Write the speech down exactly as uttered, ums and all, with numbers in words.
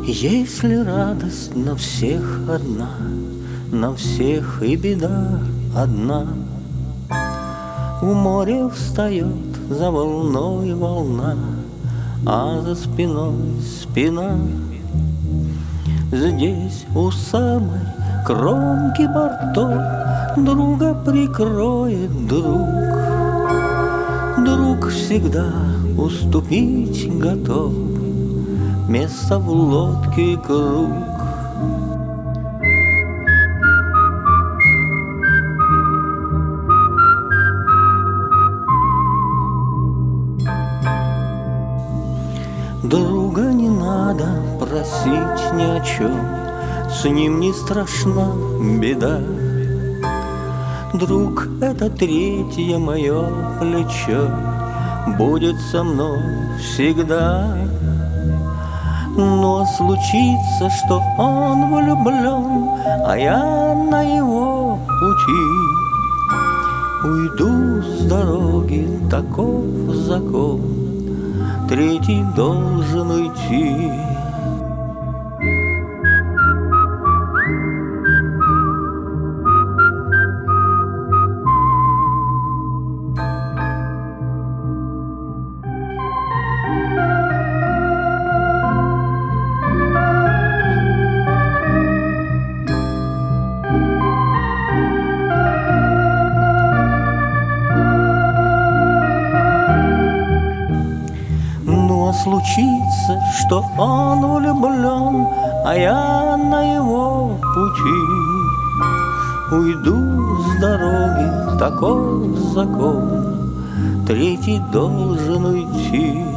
Если радость на всех одна, на всех и беда одна, в море встает за волной волна, а за спиной спина. Здесь у самой кромки бортов друга прикроет друг. Друг всегда уступить готов, место в лодке круг. Друга не надо просить ни о чем, с ним не страшна беда. Друг — это третье мое плечо, будет со мной всегда. Но случится, что он влюблен, а я на его пути. Уйду с дороги, таков закон, третий должен уйти. Случится, что он влюблен, а я на его пути. Уйду с дороги, таков закон, третий должен уйти.